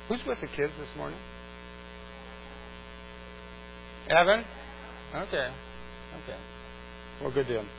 Who's with the kids this morning? Evan? Okay. Well, good deal.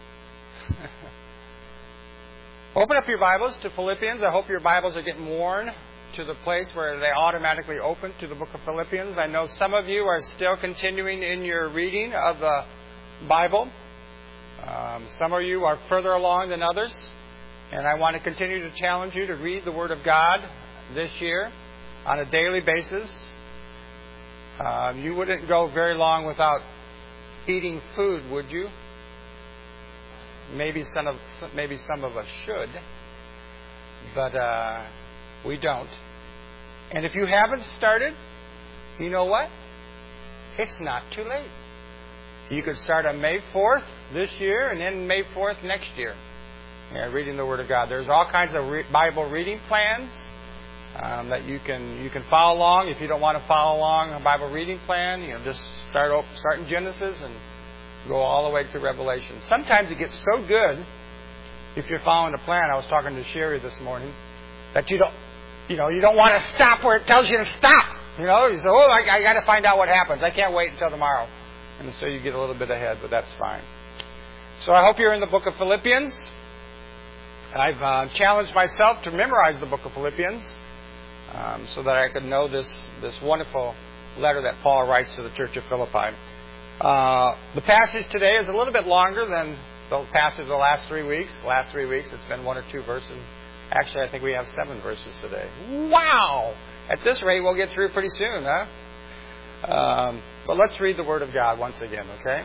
Open up your Bibles to Philippians. I hope your Bibles are getting worn to the place where they automatically open to the book of Philippians. I know some of you are still continuing in your reading of the Bible. Some of you are further along than others. And I want to continue to challenge you to read the Word of God this year on a daily basis. You wouldn't go very long without eating food, would you? Maybe some of us should, but we don't. And if you haven't started, you know what? It's not too late. You could start on May 4th this year and then May 4th next year. Reading the Word of God. There's all kinds of Bible reading plans that you can follow along. If you don't want to follow along a Bible reading plan, just start in Genesis and go all the way to Revelation. Sometimes it gets so good if you're following a plan. I was talking to Sherry this morning that you don't want to stop where it tells you to stop. You say, I got to find out what happens. I can't wait until tomorrow. And so you get a little bit ahead, but that's fine. So I hope you're in the book of Philippians. I've challenged myself to memorize the book of Philippians so that I could know this wonderful letter that Paul writes to the church of Philippi. The passage today is a little bit longer than the passage of the last 3 weeks. The last 3 weeks it's been 1 or 2 verses. Actually, I think we have 7 verses today. Wow! At this rate, we'll get through pretty soon, huh? But let's read the Word of God once again, okay?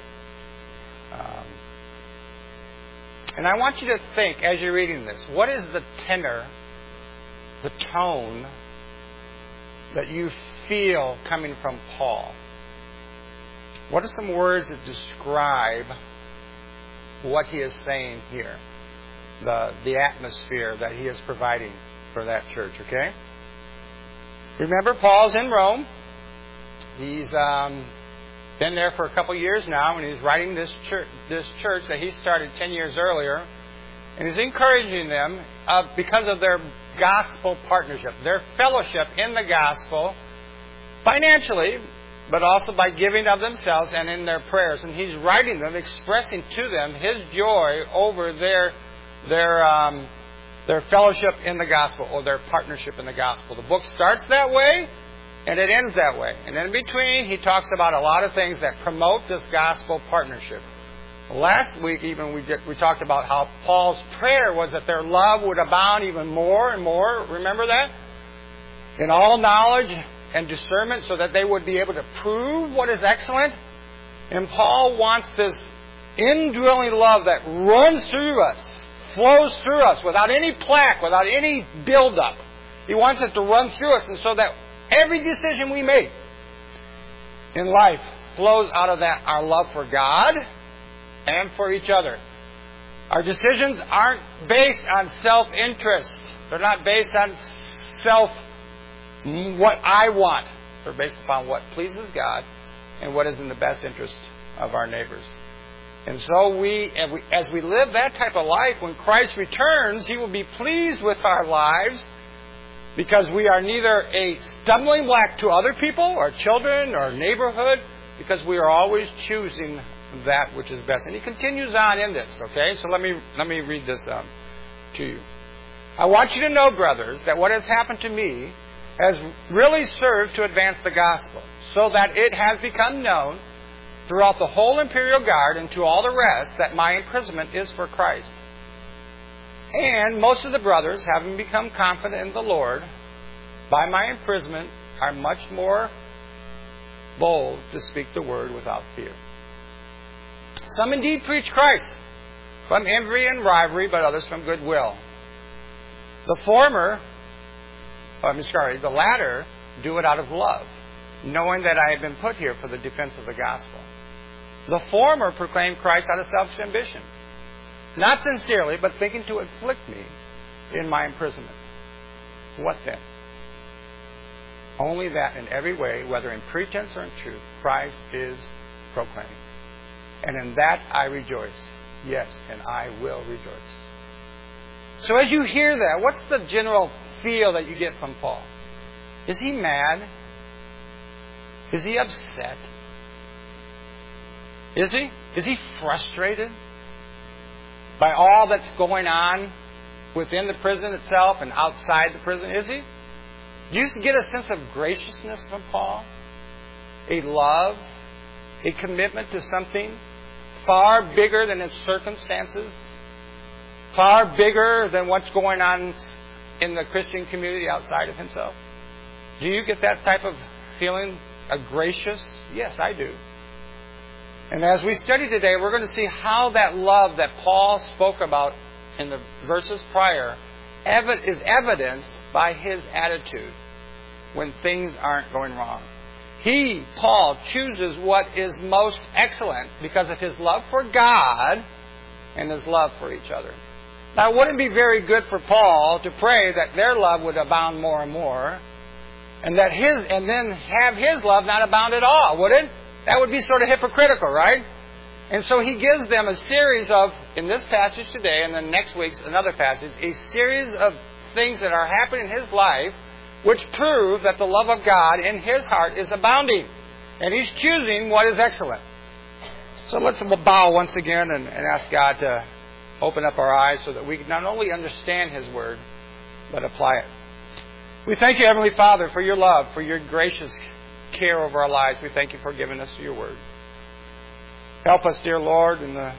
And I want you to think, as you're reading this, what is the tenor, the tone that you feel coming from Paul? What are some words that describe what he is saying here? The atmosphere that he is providing for that church, okay? Remember, Paul's in Rome. He's been there for a couple years now, and he's writing this church that he started 10 years earlier. And he's encouraging them because of their gospel partnership, their fellowship in the gospel, financially, but also by giving of themselves and in their prayers. And he's writing them, expressing to them his joy over their fellowship in the gospel, or their partnership in the gospel. The book starts that way, and it ends that way. And in between, he talks about a lot of things that promote this gospel partnership. Last week, even, we talked about how Paul's prayer was that their love would abound even more and more. Remember that? In all knowledge and discernment, so that they would be able to prove what is excellent. And Paul wants this indwelling love that runs through us, flows through us, without any plaque, without any build-up. He wants it to run through us, and so that every decision we make in life flows out of that, our love for God and for each other. Our decisions aren't based on self-interest. They're not based on what I want. They're based upon what pleases God and what is in the best interest of our neighbors. And so as we live that type of life, when Christ returns, He will be pleased with our lives, because we are neither a stumbling block to other people, or children, or neighborhood, because we are always choosing that which is best. And he continues on in this, okay? So let me read this to you. I want you to know, brothers, that what has happened to me has really served to advance the gospel, so that it has become known throughout the whole imperial guard and to all the rest that my imprisonment is for Christ. And most of the brothers, having become confident in the Lord by my imprisonment, are much more bold to speak the word without fear. Some indeed preach Christ from envy and rivalry, but others from goodwill. The latter do it out of love, knowing that I have been put here for the defense of the gospel. The former proclaim Christ out of selfish ambition, not sincerely, but thinking to afflict me in my imprisonment. What then? Only that in every way, whether in pretense or in truth, Christ is proclaimed. And in that I rejoice. Yes, and I will rejoice. So as you hear that, what's the general feel that you get from Paul? Is he mad? Is he upset? Is he? Is he frustrated by all that's going on within the prison itself and outside the prison? Is he? Do you get a sense of graciousness from Paul? A love? A commitment to something far bigger than his circumstances? Far bigger than what's going on in the Christian community outside of himself? Do you get that type of feeling? A gracious? Yes, I do. And as we study today, we're going to see how that love that Paul spoke about in the verses prior is evidenced by his attitude when things aren't going wrong. He, Paul, chooses what is most excellent because of his love for God and his love for each other. Now, it wouldn't be very good for Paul to pray that their love would abound more and more, and then have his love not abound at all, would it? That would be sort of hypocritical, right? And so he gives them a series of, in this passage today, and then next week's another passage, a series of things that are happening in his life which prove that the love of God in his heart is abounding. And he's choosing what is excellent. So let's bow once again and ask God to open up our eyes so that we can not only understand his word, but apply it. We thank you, Heavenly Father, for your love, for your gracious care over our lives. We thank you for giving us your word. Help us, dear Lord, in the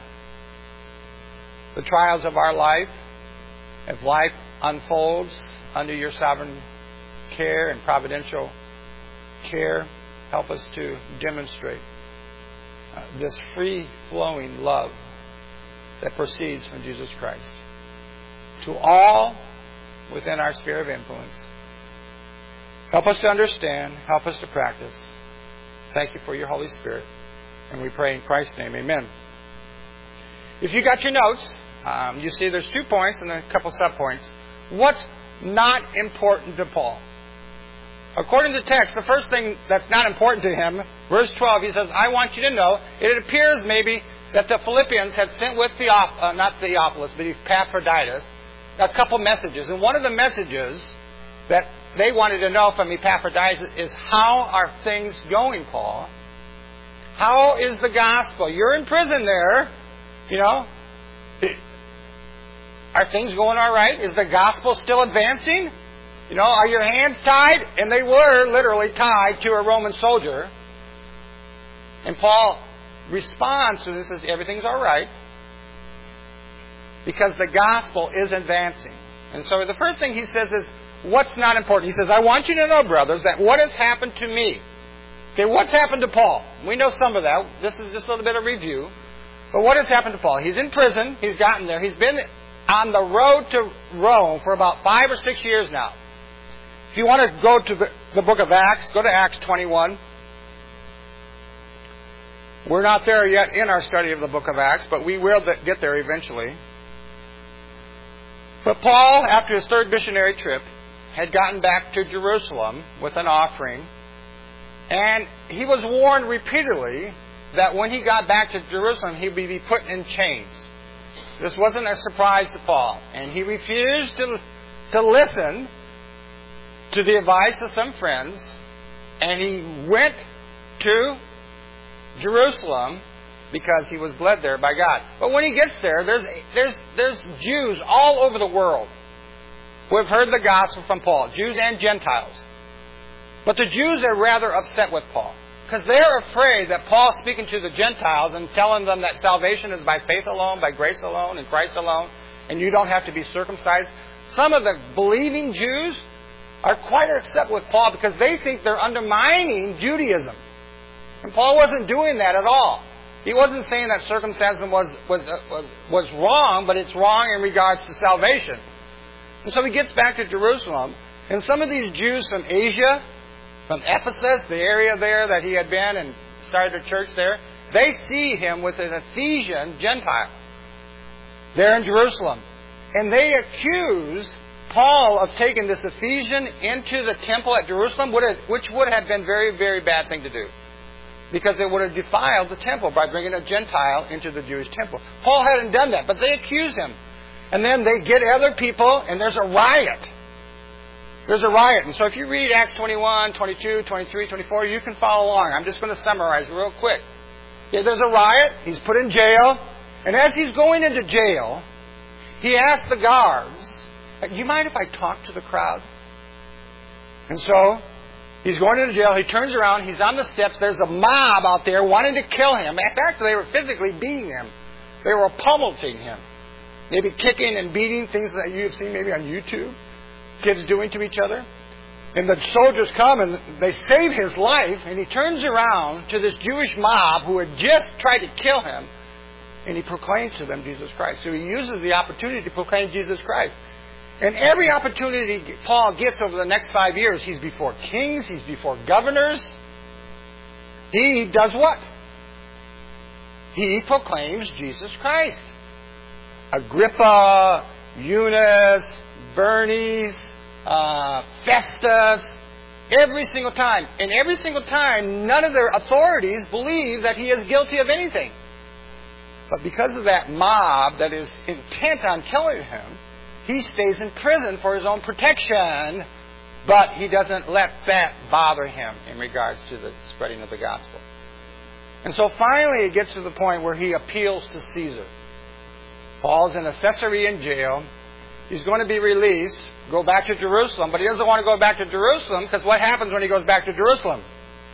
trials of our life, as life unfolds under your sovereign care and providential care. Help us to demonstrate this free-flowing love that proceeds from Jesus Christ to all within our sphere of influence. Help us to understand. Help us to practice. Thank you for your Holy Spirit. And we pray in Christ's name. Amen. If you got your notes, you see there's 2 points and then a couple sub-points. What's not important to Paul? According to the text, the first thing that's not important to him, verse 12, he says, I want you to know, it appears maybe that the Philippians had sent with not Theophilus, but Epaphroditus, a couple messages. And one of the messages that they wanted to know from Epaphroditus is, how are things going, Paul? How is the gospel? You're in prison there, you know. Are things going all right? Is the gospel still advancing? You know, are your hands tied? And they were literally tied to a Roman soldier. And Paul responds to this and says, everything's all right, because the gospel is advancing. And so the first thing he says is, what's not important? He says, I want you to know, brothers, that what has happened to me. Okay, what's happened to Paul? We know some of that. This is just a little bit of review. But what has happened to Paul? He's in prison. He's gotten there. He's been on the road to Rome for about 5 or 6 years now. If you want to go to the book of Acts, go to Acts 21. We're not there yet in our study of the book of Acts, but we will get there eventually. But Paul, after his 3rd missionary trip, had gotten back to Jerusalem with an offering. And he was warned repeatedly that when he got back to Jerusalem, he would be put in chains. This wasn't a surprise to Paul. And he refused to listen to the advice of some friends. And he went to Jerusalem because he was led there by God. But when he gets there, there's Jews all over the world who have heard the gospel from Paul, Jews and Gentiles. But the Jews are rather upset with Paul because they're afraid that Paul's speaking to the Gentiles and telling them that salvation is by faith alone, by grace alone, in Christ alone, and you don't have to be circumcised. Some of the believing Jews are quite upset with Paul because they think they're undermining Judaism. And Paul wasn't doing that at all. He wasn't saying that circumcision was wrong, but it's wrong in regards to salvation. And so he gets back to Jerusalem, and some of these Jews from Asia, from Ephesus, the area there that he had been and started a church there, they see him with an Ephesian Gentile there in Jerusalem. And they accuse Paul of taking this Ephesian into the temple at Jerusalem, which would have been a very, very bad thing to do, because it would have defiled the temple by bringing a Gentile into the Jewish temple. Paul hadn't done that, but they accuse him. And then they get other people, and there's a riot. There's a riot. And so if you read Acts 21, 22, 23, 24, you can follow along. I'm just going to summarize real quick. Yeah, there's a riot. He's put in jail. And as he's going into jail, he asks the guards, do you mind if I talk to the crowd? And so he's going into jail. He turns around. He's on the steps. There's a mob out there wanting to kill him. In fact, they were physically beating him. They were pummeling him. Maybe kicking and beating, things that you've seen maybe on YouTube. Kids doing to each other. And the soldiers come and they save his life. And he turns around to this Jewish mob who had just tried to kill him. And he proclaims to them Jesus Christ. So he uses the opportunity to proclaim Jesus Christ. And every opportunity Paul gets over the next 5 years, he's before kings, he's before governors. He does what? He proclaims Jesus Christ. Agrippa, Eunice, Bernice, Festus, every single time. And every single time, none of their authorities believe that he is guilty of anything. But because of that mob that is intent on killing him, he stays in prison for his own protection, but he doesn't let that bother him in regards to the spreading of the gospel. And so finally it gets to the point where he appeals to Caesar. Paul's in a Caesarea jail. He's going to be released, go back to Jerusalem, but he doesn't want to go back to Jerusalem because what happens when he goes back to Jerusalem?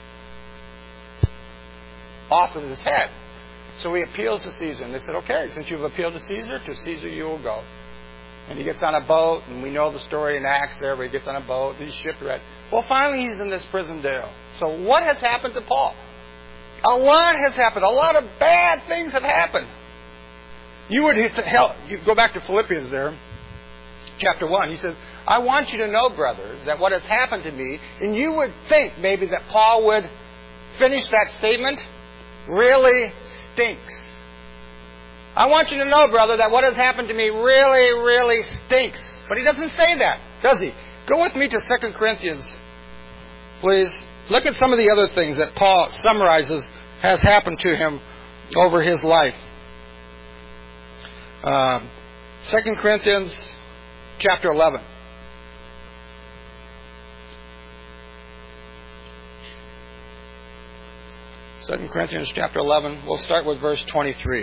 Off with his head. So he appeals to Caesar, and they said, okay, since you've appealed to Caesar you will go. And he gets on a boat, and we know the story in Acts there where he gets on a boat, and he's shipwrecked. Well, finally he's in this prison jail. So what has happened to Paul? A lot has happened. A lot of bad things have happened. You go back to Philippians there, chapter 1. He says, I want you to know, brothers, that what has happened to me, and you would think maybe that Paul would finish that statement, really stinks. I want you to know, brother, that what has happened to me really, really stinks. But he doesn't say that, does he? Go with me to 2 Corinthians, please. Look at some of the other things that Paul summarizes has happened to him over his life. 2 Corinthians chapter 11. 2 Corinthians chapter 11. We'll start with verse 23.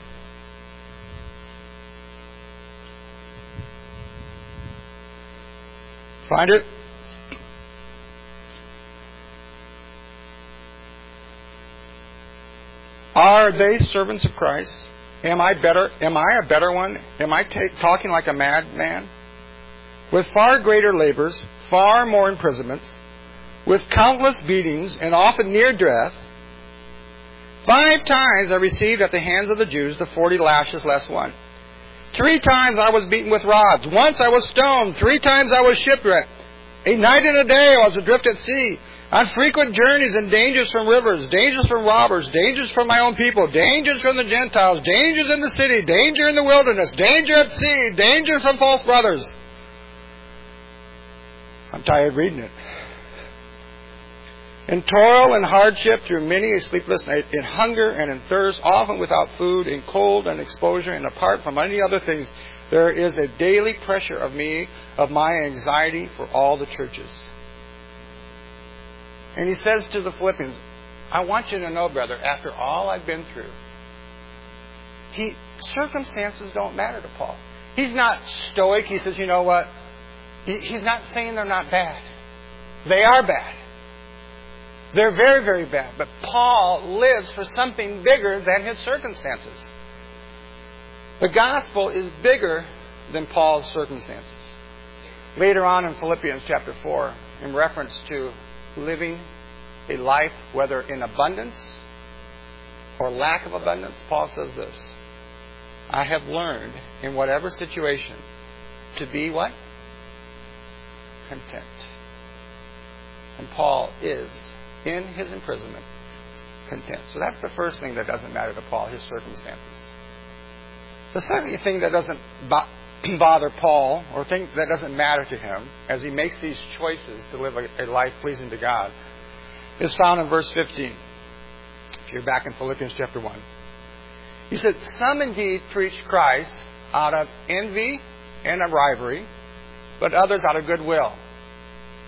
Find it? Are they servants of Christ? Am I better? Am I a better one? Am I talking like a madman? With far greater labors, far more imprisonments, with countless beatings, and often near death. 5 times I received at the hands of the Jews the 40 lashes less one. 3 times I was beaten with rods. Once I was stoned. 3 times I was shipwrecked. A night and a day I was adrift at sea, on frequent journeys and dangers from rivers, dangers from robbers, dangers from my own people, dangers from the Gentiles, dangers in the city, danger in the wilderness, danger at sea, danger from false brothers. I'm tired reading it. In toil and hardship, through many a sleepless night, in hunger and in thirst, often without food, in cold and exposure, and apart from any other things, there is a daily pressure of me, of my anxiety for all the churches. And he says to the Philippians, I want you to know, brother, after all I've been through, circumstances don't matter to Paul. He's not stoic. He says, you know what? He's not saying they're not bad. They are bad. They're very, very bad. But Paul lives for something bigger than his circumstances. The gospel is bigger than Paul's circumstances. Later on in Philippians chapter 4, in reference to living a life, whether in abundance or lack of abundance, Paul says this: I have learned in whatever situation to be what? Content. And Paul is, in his imprisonment, content. So that's the first thing that doesn't matter to Paul, his circumstances. The second thing that doesn't bother Paul, or thing that doesn't matter to him, as he makes these choices to live a life pleasing to God, is found in verse 15. If you're back in Philippians chapter 1. He said, some indeed preach Christ out of envy and of rivalry, but others out of goodwill.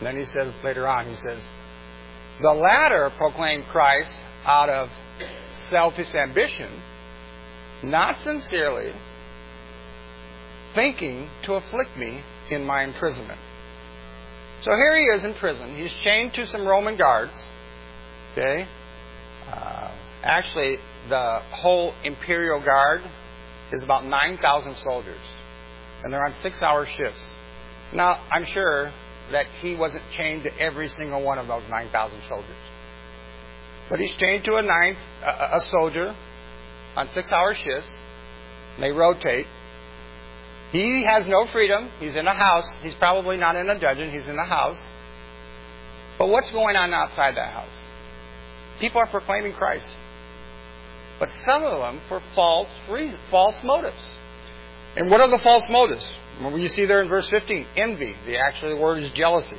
And then he says later on, he says, the latter proclaimed Christ out of selfish ambition, not sincerely, thinking to afflict me in my imprisonment. So here he is in prison. He's chained to some Roman guards. Okay? Actually, the whole imperial guard is about 9,000 soldiers. And they're on 6-hour shifts. Now, I'm sure that he wasn't chained to every single one of those 9,000 soldiers. But he's chained to a soldier on 6-hour shifts. And they rotate. He has no freedom. He's in a house. He's probably not in a dungeon. He's in a house. But what's going on outside that house? People are proclaiming Christ. But some of them for false motives. And what are the false motives? Well, you see there in verse 15, envy. The word is jealousy.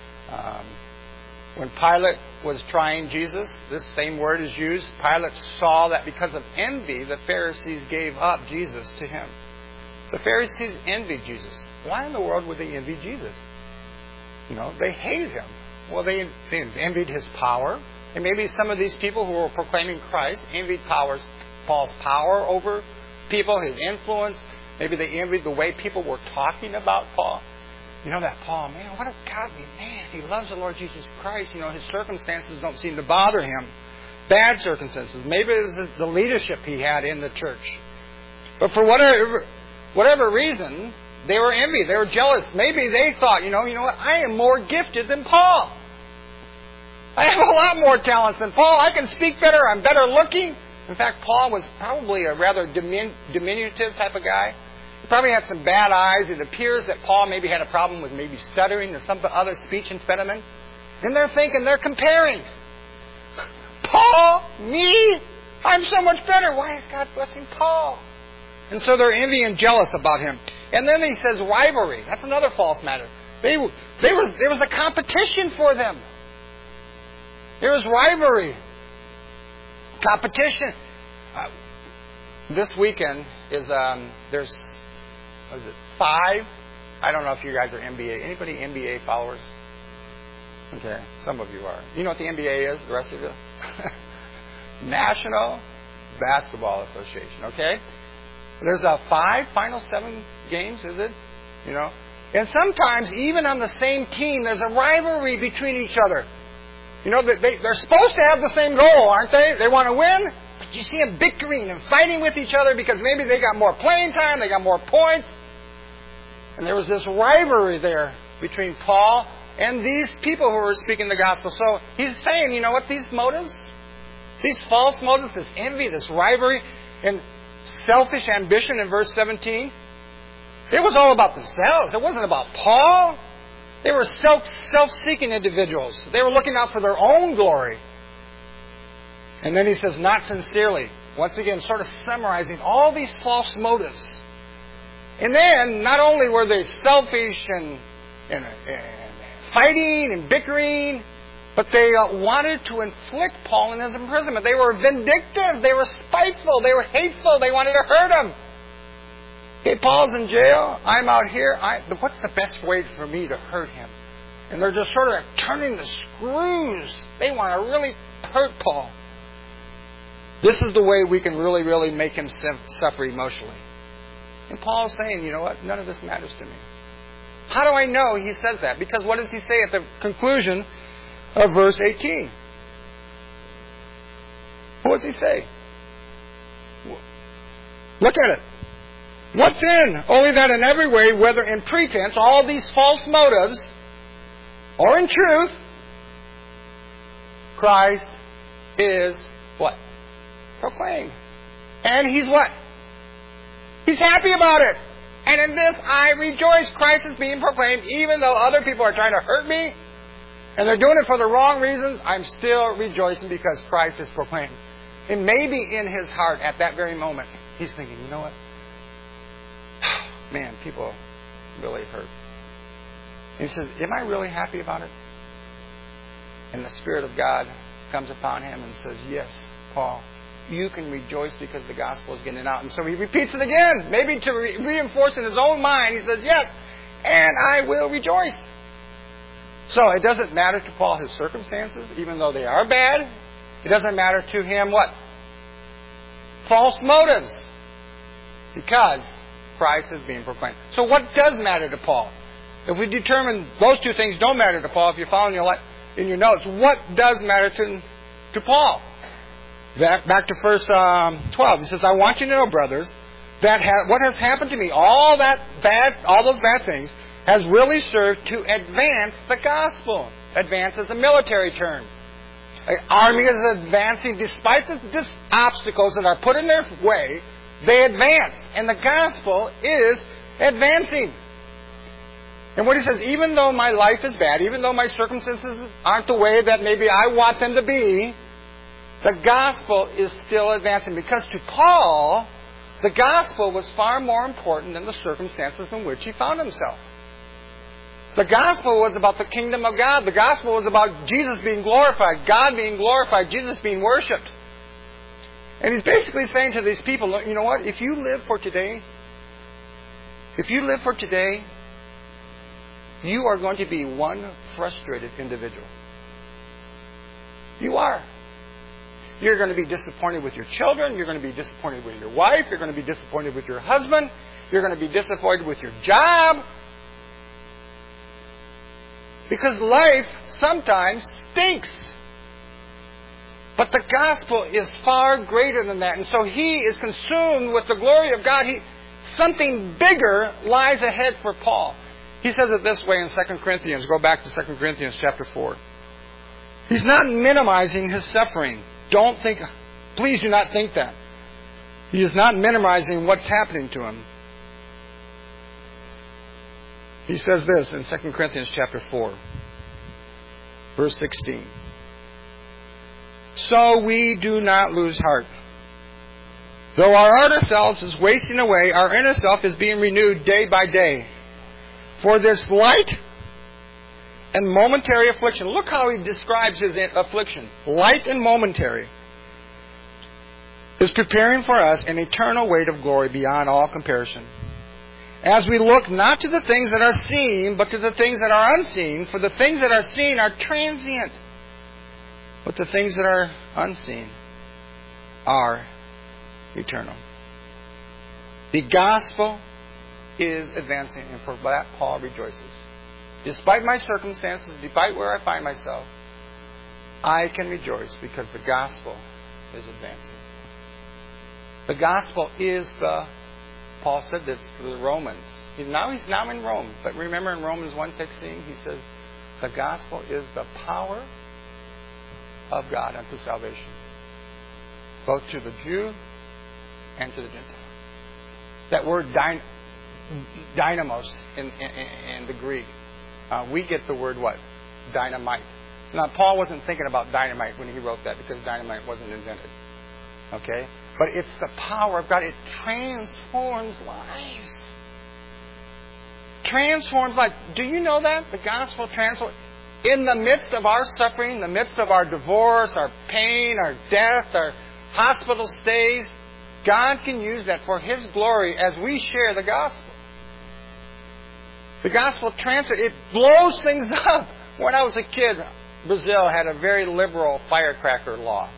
When Pilate was trying Jesus, this same word is used. Pilate saw that because of envy, the Pharisees gave up Jesus to him. The Pharisees envied Jesus. Why in the world would they envy Jesus? They hated him. Well, they envied his power. And maybe some of these people who were proclaiming Christ envied Paul's power over people, his influence. Maybe they envied the way people were talking about Paul. That Paul, man, what a godly man. He loves the Lord Jesus Christ. His circumstances don't seem to bother him. Bad circumstances. Maybe it was the leadership he had in the church. But for whatever reason, they were envied. They were jealous. Maybe they thought, you know what? I am more gifted than Paul. I have a lot more talents than Paul. I can speak better. I'm better looking. In fact, Paul was probably a rather diminutive type of guy. He probably had some bad eyes. It appears that Paul maybe had a problem with maybe stuttering or some other speech impediment. And they're comparing. Paul? Me? I'm so much better. Why is God blessing Paul? And so they're envy and jealous about him. And then he says rivalry. That's another false matter. There was a competition for them. There was rivalry. Competition. This weekend is, there's, 5? I don't know if you guys are NBA. Anybody NBA followers? Okay, some of you are. You know what the NBA is, the rest of you? National Basketball Association, okay? There's 5 final 7 games, is it? And sometimes, even on the same team, there's a rivalry between each other. They're supposed to have the same goal, aren't they? They want to win, but you see them bickering and fighting with each other because maybe they got more playing time, they got more points. And there was this rivalry there between Paul and these people who were speaking the gospel. So he's saying, you know what, these motives, these false motives, this envy, this rivalry, and selfish ambition in verse 17, it was all about themselves. It wasn't about Paul. They were self-seeking individuals. They were looking out for their own glory. And then he says, not sincerely. Once again, sort of summarizing all these false motives. And then, not only were they selfish and fighting and bickering, but they wanted to inflict Paul in his imprisonment. They were vindictive. They were spiteful. They were hateful. They wanted to hurt him. Okay, Paul's in jail. I'm out here. What's the best way for me to hurt him? And they're just sort of turning the screws. They want to really hurt Paul. This is the way we can really, really make him suffer emotionally. And Paul's saying, you know what? None of this matters to me. How do I know he says that? Because what does he say at the conclusion of verse 18? What does he say? Look at it. What then? Only that in every way, whether in pretense, all these false motives, or in truth, Christ is what? Proclaimed. And he's what? He's happy about it. And in this I rejoice. Christ is being proclaimed, even though other people are trying to hurt me, and they're doing it for the wrong reasons. I'm still rejoicing because Christ is proclaimed. And maybe in his heart at that very moment, he's thinking, you know what? Man, people really hurt. And he says, am I really happy about it? And the Spirit of God comes upon him and says, yes, Paul, you can rejoice because the gospel is getting out. And so he repeats it again, maybe to reinforce in his own mind. He says, yes, and I will rejoice. So it doesn't matter to Paul his circumstances, even though they are bad. It doesn't matter to him what? False motives. Because Christ is being proclaimed. So what does matter to Paul? If we determine those two things don't matter to Paul, if you're following in your notes, what does matter to Paul? Back to verse 12. He says, I want you to know, brothers, that what has happened to me, all those bad things, has really served to advance the gospel. Advance is a military term. An army is advancing despite the obstacles that are put in their way. They advance. And the gospel is advancing. And what he says, even though my life is bad, even though my circumstances aren't the way that maybe I want them to be, the gospel is still advancing. Because to Paul, the gospel was far more important than the circumstances in which he found himself. The gospel was about the kingdom of God. The gospel was about Jesus being glorified, God being glorified, Jesus being worshipped. And he's basically saying to these people, you know what? If you live for today, you are going to be one frustrated individual. You are. You're going to be disappointed with your children. You're going to be disappointed with your wife. You're going to be disappointed with your husband. You're going to be disappointed with your job. Because life sometimes stinks. But the gospel is far greater than that. And so he is consumed with the glory of God. Something bigger lies ahead for Paul. He says it this way in 2 Corinthians. Go back to 2 Corinthians chapter 4. He's not minimizing his suffering. Please do not think that. He is not minimizing what's happening to him. He says this in 2 Corinthians chapter 4, verse 16. So we do not lose heart. Though our outer self is wasting away, our inner self is being renewed day by day. For this light and momentary affliction. Look how he describes his affliction. Light and momentary. Is preparing for us an eternal weight of glory beyond all comparison. As we look not to the things that are seen, but to the things that are unseen. For the things that are seen are transient. But the things that are unseen are eternal. The gospel is advancing, and for that Paul rejoices. Despite my circumstances, despite where I find myself, I can rejoice because the gospel is advancing. The gospel is Paul said this to the Romans. He's now in Rome. But remember in Romans 1:16, he says, the gospel is the power of God unto salvation, both to the Jew and to the Gentile. That word dynamos in the Greek, we get the word what? Dynamite. Now, Paul wasn't thinking about dynamite when he wrote that because dynamite wasn't invented. Okay? But it's the power of God. It transforms lives. Transforms lives. Do you know that? The gospel transforms. In the midst of our suffering, in the midst of our divorce, our pain, our death, our hospital stays, God can use that for His glory as we share the gospel. The gospel transfers. It blows things up. When I was a kid, Brazil had a very liberal firecracker law.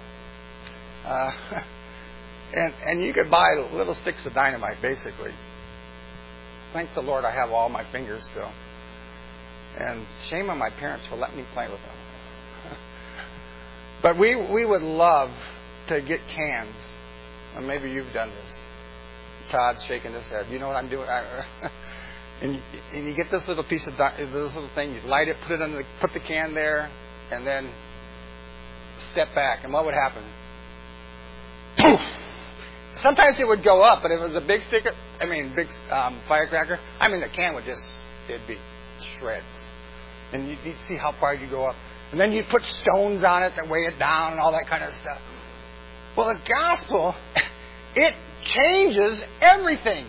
And you could buy little sticks of dynamite, basically. Thank the Lord I have all my fingers still. And shame on my parents for letting me play with them. But we would love to get cans. Or maybe you've done this. Todd's shaking his head. You know what I'm doing? And you get this little piece of this little thing. You light it, put the can there, and then step back. And what would happen? Poof! Sometimes it would go up, but if it was a big firecracker, the can would it'd be shreds. And you'd see how far you go up. And then you'd put stones on it to weigh it down and all that kind of stuff. Well, the gospel, it changes everything.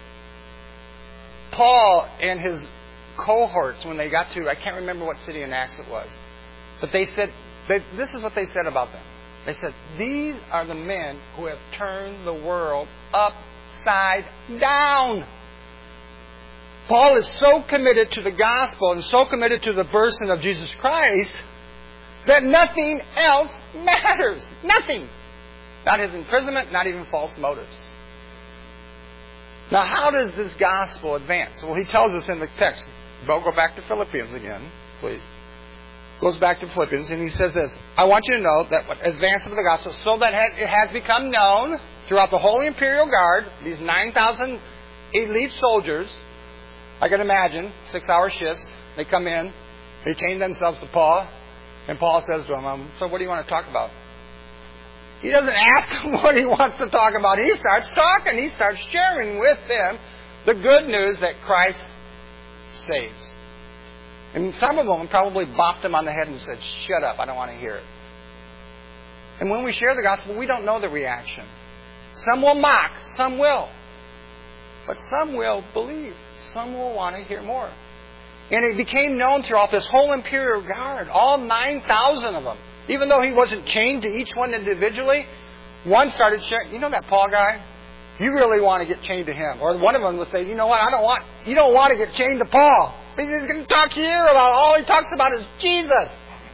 Paul and his cohorts, when they got to, I can't remember what city in Acts it was, but they said, this is what they said about them. They said, these are the men who have turned the world upside down. Paul is so committed to the gospel and so committed to the person of Jesus Christ that nothing else matters. Nothing. Not his imprisonment, not even false motives. Now, how does this gospel advance? Well, he tells us in the text. Go back to Philippians again, please. Goes back to Philippians, and he says this. I want you to know that advance of the gospel, so that it has become known throughout the whole imperial guard, these 9,000 elite soldiers. I can imagine, 6-hour shifts. They come in, they chain themselves to Paul, and Paul says to them, so what do you want to talk about? He doesn't ask them what he wants to talk about. He starts talking. He starts sharing with them the good news that Christ saves. And some of them probably bopped him on the head and said, shut up, I don't want to hear it. And when we share the gospel, we don't know the reaction. Some will mock, some will. But some will believe. Some will want to hear more. And it became known throughout this whole imperial guard, all 9,000 of them. Even though he wasn't chained to each one individually, one started sharing, you know that Paul guy? You really want to get chained to him. Or one of them would say, you know what, you don't want to get chained to Paul. He's going to talk to you about, all he talks about is Jesus.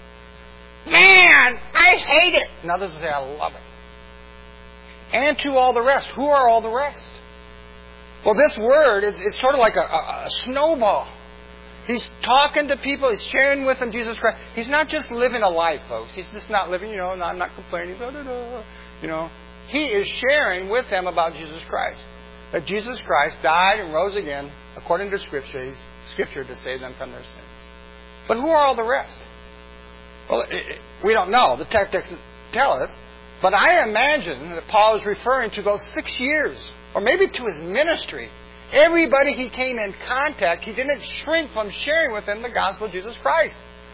Man, I hate it. And others say, I love it. And to all the rest. Who are all the rest? Well, this word, it's sort of like a snowball. He's talking to people. He's sharing with them Jesus Christ. He's not just living a life, folks. He's just not living, I'm not complaining. He is sharing with them about Jesus Christ. That Jesus Christ died and rose again, according to Scripture to save them from their sins. But who are all the rest? Well, we don't know. The text doesn't tell us. But I imagine that Paul is referring to those 6 years, or maybe to his ministry. Everybody he came in contact, he didn't shrink from sharing with them the gospel of Jesus Christ.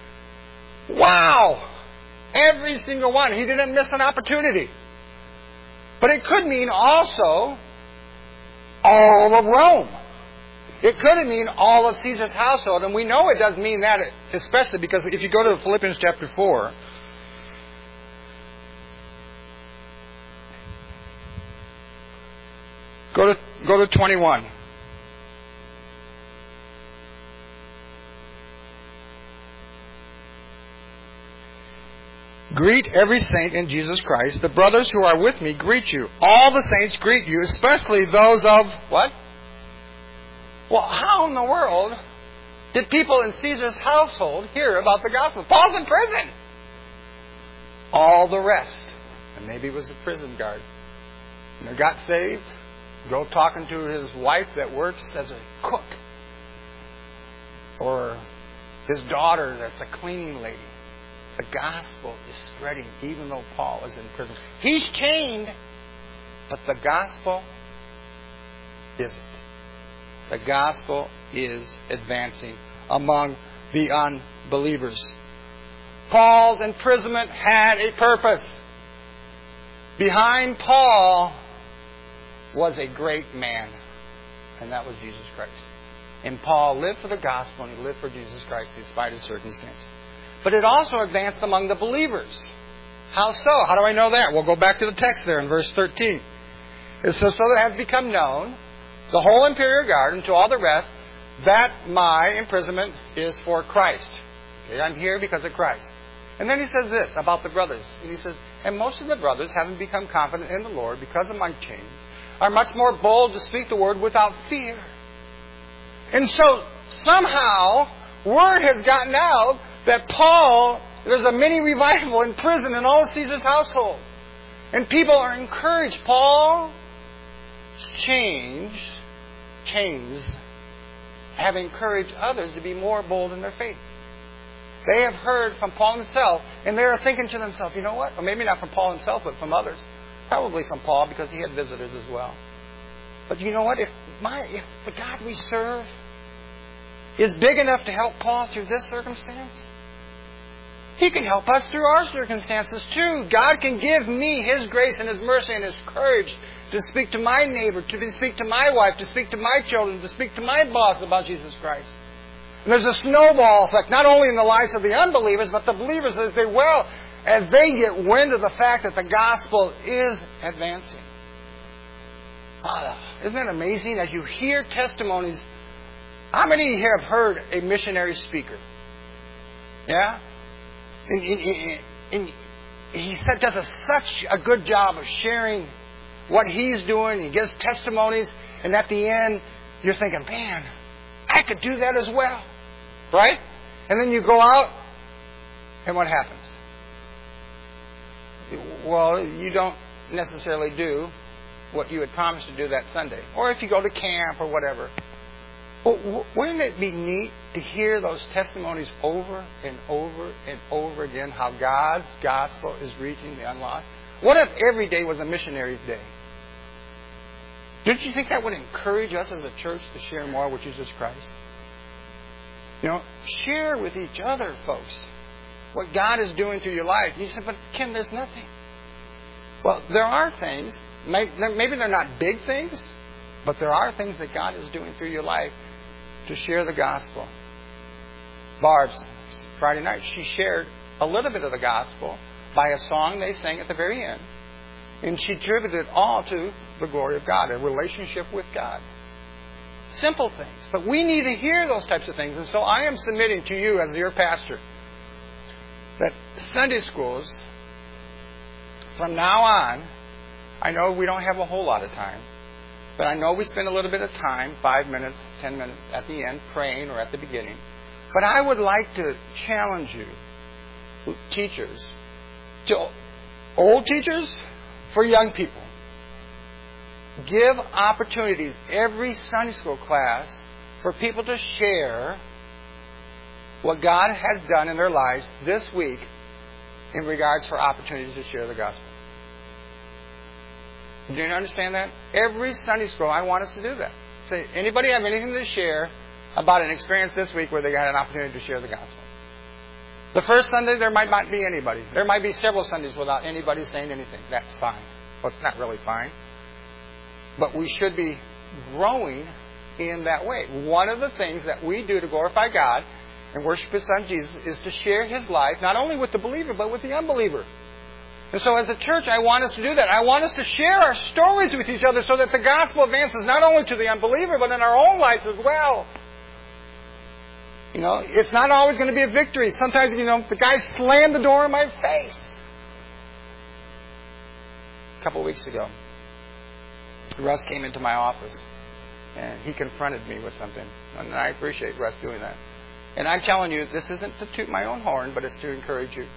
Wow! Every single one. He didn't miss an opportunity. But it could mean also all of Rome. It could mean all of Caesar's household. And we know it does mean that, especially because if you go to Philippians chapter 4, go to 21. Greet every saint in Jesus Christ. The brothers who are with me greet you. All the saints greet you, especially those of what? Well, how in the world did people in Caesar's household hear about the gospel? Paul's in prison. All the rest, and maybe it was the prison guard, got saved. Go talking to his wife that works as a cook, or his daughter that's a cleaning lady. The gospel is spreading even though Paul is in prison. He's chained, but the gospel isn't. The gospel is advancing among the unbelievers. Paul's imprisonment had a purpose. Behind Paul was a great man, and that was Jesus Christ. And Paul lived for the gospel, and he lived for Jesus Christ despite his circumstances. But it also advanced among the believers. How so? How do I know that? We'll go back to the text there in verse 13. It says, so that it has become known, the whole imperial guard, and to all the rest, that my imprisonment is for Christ. Okay, I'm here because of Christ. And then he says this about the brothers. And he says, and most of the brothers, having become confident in the Lord because of my chains, are much more bold to speak the word without fear. And so somehow word has gotten out that Paul, there's a mini revival in prison in all of Caesar's household. And people are encouraged. Paul's chains have encouraged others to be more bold in their faith. They have heard from Paul himself, and they are thinking to themselves, you know what? Or maybe not from Paul himself, but from others. Probably from Paul, because he had visitors as well. But you know what? If the God we serve is big enough to help Paul through this circumstance, He can help us through our circumstances too. God can give me His grace and His mercy and His courage to speak to my neighbor, to speak to my wife, to speak to my children, to speak to my boss about Jesus Christ. And there's a snowball effect, not only in the lives of the unbelievers, but the believers as they get wind of the fact that the gospel is advancing. Isn't that amazing? As you hear testimonies How many here have heard a missionary speaker? Yeah? And he does such a good job of sharing what he's doing. He gives testimonies. And at the end, you're thinking, man, I could do that as well. Right? And then you go out, and what happens? Well, you don't necessarily do what you had promised to do that Sunday. Or if you go to camp or whatever. Well, wouldn't it be neat to hear those testimonies over and over and over again, how God's gospel is reaching the unlocked? What if every day was a missionary day? Don't you think that would encourage us as a church to share more with Jesus Christ? You know, share with each other, folks, what God is doing through your life. You say, but Ken, there's nothing. Well, there are things. Maybe they're not big things, but there are things that God is doing through your life to share the gospel. Barb's Friday night, she shared a little bit of the gospel by a song they sang at the very end. And she attributed it all to the glory of God, a relationship with God. Simple things. But we need to hear those types of things. And so I am submitting to you as your pastor that Sunday schools, from now on, I know we don't have a whole lot of time, but I know we spend a little bit of time, 5 minutes, 10 minutes at the end, praying or at the beginning. But I would like to challenge you, teachers, to old teachers, for young people. Give opportunities every Sunday school class for people to share what God has done in their lives this week in regards for opportunities to share the gospel. Do you understand that? Every Sunday school, I want us to do that. Say, anybody have anything to share about an experience this week where they got an opportunity to share the gospel? The first Sunday, there might not be anybody. There might be several Sundays without anybody saying anything. That's fine. Well, it's not really fine. But we should be growing in that way. One of the things that we do to glorify God and worship His Son Jesus is to share His life, not only with the believer, but with the unbeliever. And so as a church, I want us to do that. I want us to share our stories with each other so that the gospel advances not only to the unbeliever, but in our own lives as well. You know, it's not always going to be a victory. Sometimes, the guy slammed the door in my face. A couple of weeks ago, Russ came into my office, and he confronted me with something. And I appreciate Russ doing that. And I'm telling you, this isn't to toot my own horn, but it's to encourage you.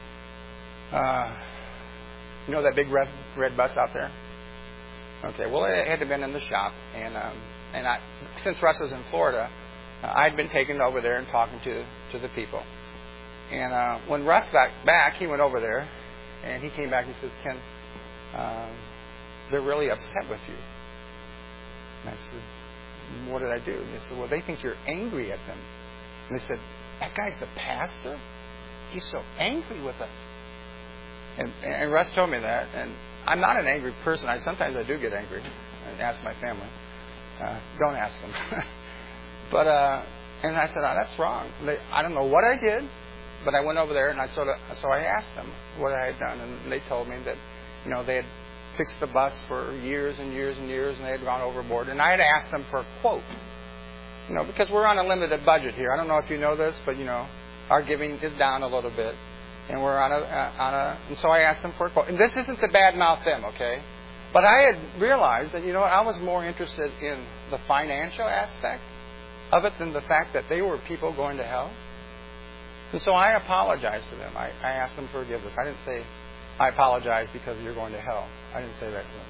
You know that big red bus out there? Okay, well, it had to have been in the shop. And since Russ was in Florida, I'd been taken over there and talking to the people. And when Russ got back, he went over there, and he came back and he says, Ken, they're really upset with you. And I said, what did I do? And they said, well, they think you're angry at them. And they said, that guy's the pastor? He's so angry with us. And Russ told me that. And I'm not an angry person. Sometimes I do get angry. And ask my family. Don't ask them. But and I said, oh, that's wrong. I don't know what I did, but I went over there and so I asked them what I had done, and they told me that they had fixed the bus for years and years and years, and they had gone overboard. And I had asked them for a quote, because we're on a limited budget here. I don't know if you know this, but our giving is down a little bit, and we're on a. And so I asked them for a quote. And this isn't to badmouth them, okay? But I had realized that I was more interested in the financial aspect of it than the fact that they were people going to hell. And so I apologized to them. I asked them forgiveness. I didn't say, I apologize because you're going to hell. I didn't say that to them.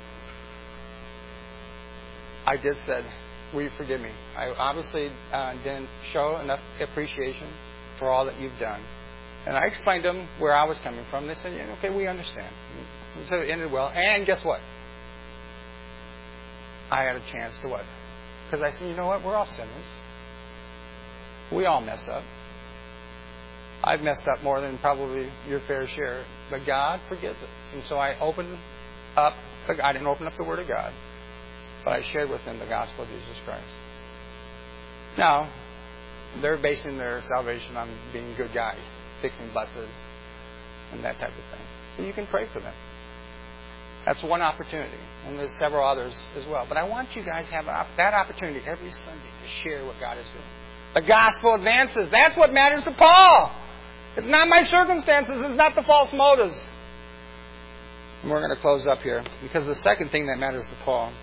I just said, will you forgive me? I obviously didn't show enough appreciation for all that you've done. And I explained to them where I was coming from. They said, okay, we understand. So it ended well. And guess what? I had a chance to what? Because I said, you know what? We're all sinners. We all mess up. I've messed up more than probably your fair share. But God forgives us. And so I opened up. I didn't open up the Word of God. But I shared with them the gospel of Jesus Christ. Now, they're basing their salvation on being good guys, fixing buses, and that type of thing. But you can pray for them. That's one opportunity. And there's several others as well. But I want you guys to have that opportunity every Sunday to share what God is doing. The gospel advances. That's what matters to Paul. It's not my circumstances. It's not the false motives. And we're going to close up here. Because the second thing that matters to Paul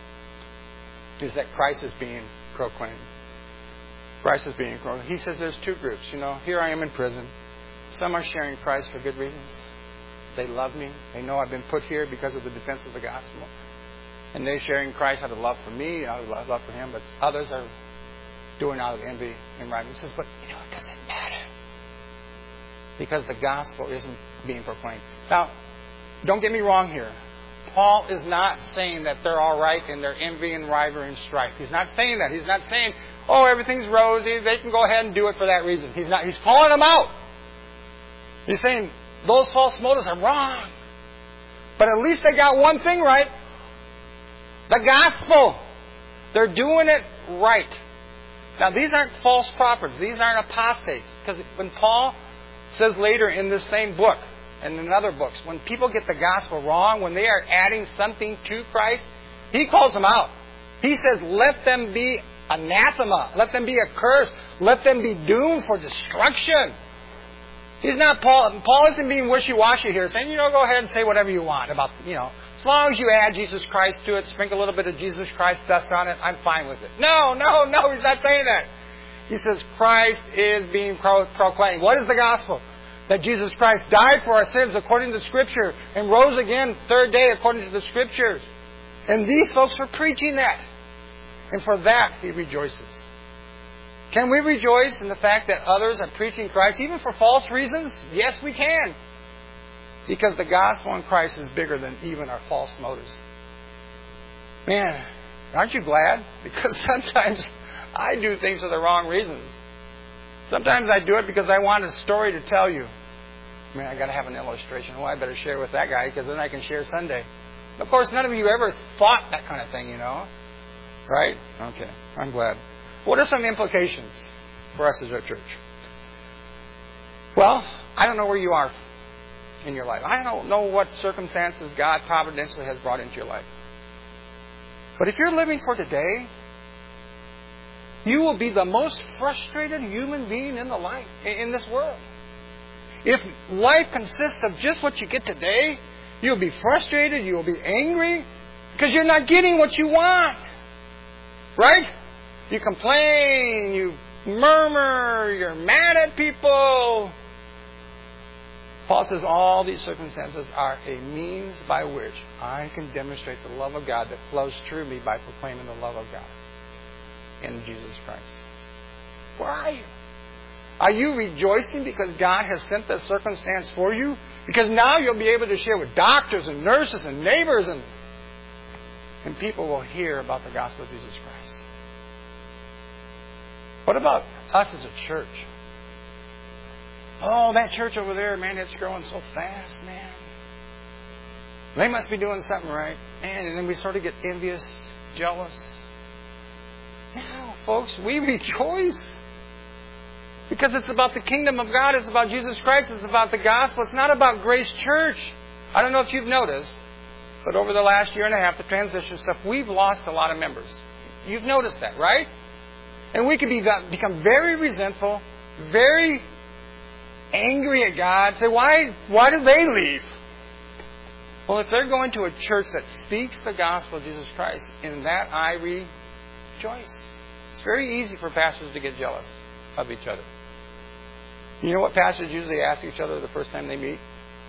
is that Christ is being proclaimed. Christ is being proclaimed. He says there's two groups. Here I am in prison. Some are sharing Christ for good reasons. They love me. They know I've been put here because of the defense of the gospel. And they're sharing Christ out of love for me, out of love for Him. But others are doing out of envy and rivalry. He says, but it doesn't matter. Because the gospel isn't being proclaimed. Now, don't get me wrong here. Paul is not saying that they're all right in their envy and rivalry and strife. He's not saying that. He's not saying, oh, everything's rosy. They can go ahead and do it for that reason. He's not. He's calling them out. He's saying those false motives are wrong. But at least they got one thing right. The gospel. They're doing it right. Now, these aren't false prophets. These aren't apostates. Because when Paul says later in this same book, and in other books, when people get the gospel wrong, when they are adding something to Christ, he calls them out. He says, let them be anathema. Let them be accursed. Let them be doomed for destruction. He's not Paul. Paul isn't being wishy-washy here, saying, go ahead and say whatever you want about, as long as you add Jesus Christ to it, sprinkle a little bit of Jesus Christ dust on it, I'm fine with it. No, he's not saying that. He says Christ is being proclaimed. What is the gospel? That Jesus Christ died for our sins according to the Scripture and rose again third day according to the Scriptures. And these folks are preaching that. And for that, he rejoices. Can we rejoice in the fact that others are preaching Christ, even for false reasons? Yes, we can. Because the gospel in Christ is bigger than even our false motives. Man, aren't you glad? Because sometimes I do things for the wrong reasons. Sometimes I do it because I want a story to tell you. I got to have an illustration. I better share with that guy because then I can share Sunday. Of course, none of you ever thought that kind of thing, Right? Okay. I'm glad. What are some implications for us as a church? Well, I don't know where you are in your life. I don't know what circumstances God providentially has brought into your life. But if you're living for today, you will be the most frustrated human being in this world. If life consists of just what you get today, you'll be frustrated, you'll be angry, because you're not getting what you want. Right? You complain, you murmur, you're mad at people. Paul says all these circumstances are a means by which I can demonstrate the love of God that flows through me by proclaiming the love of God in Jesus Christ. Where are you? Are you rejoicing because God has sent that circumstance for you? Because now you'll be able to share with doctors and nurses and neighbors and people will hear about the gospel of Jesus Christ. What about us as a church? Oh, that church over there, man, it's growing so fast, man. They must be doing something right. Man, and then we sort of get envious, jealous. No, folks, we rejoice. Because it's about the kingdom of God. It's about Jesus Christ. It's about the gospel. It's not about Grace Church. I don't know if you've noticed, but over the last year and a half, the transition stuff, we've lost a lot of members. You've noticed that, right? And we can become very resentful, very angry at God. Say, why did they leave? Well, if they're going to a church that speaks the gospel of Jesus Christ, in that I rejoice. It's very easy for pastors to get jealous of each other. You know what pastors usually ask each other the first time they meet?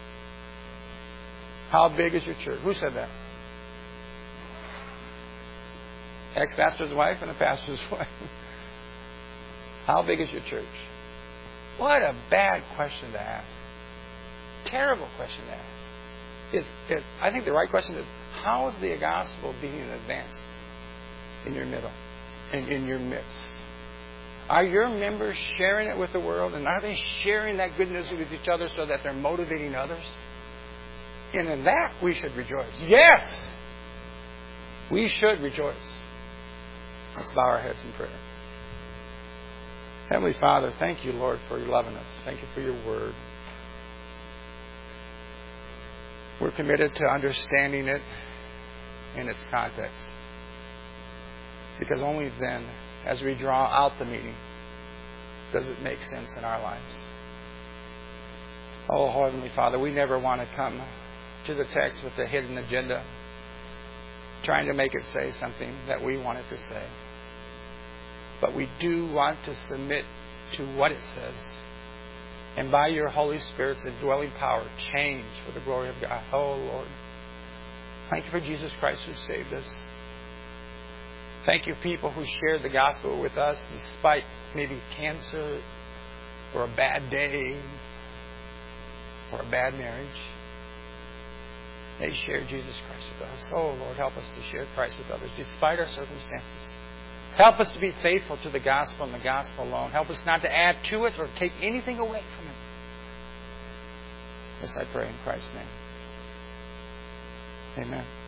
How big is your church? Who said that? Ex-pastor's wife and a pastor's wife. How big is your church? What a bad question to ask. Terrible question to ask. I think the right question is, how is the gospel being advanced in your middle and in your midst? Are your members sharing it with the world? And are they sharing that good news with each other so that they're motivating others? And in that, we should rejoice. Yes! We should rejoice. Let's bow our heads in prayer. Heavenly Father, thank you, Lord, for your loving us. Thank you for your word. We're committed to understanding it in its context. Because only then, as we draw out the meaning, does it make sense in our lives. Oh, Heavenly Father, we never want to come to the text with a hidden agenda, trying to make it say something that we want it to say. But we do want to submit to what it says. And by your Holy Spirit's indwelling power, change for the glory of God. Oh, Lord. Thank you for Jesus Christ who saved us. Thank you, people who shared the gospel with us despite maybe cancer or a bad day or a bad marriage. They shared Jesus Christ with us. Oh, Lord, help us to share Christ with others despite our circumstances. Help us to be faithful to the gospel and the gospel alone. Help us not to add to it or take anything away from it. This I pray in Christ's name. Amen.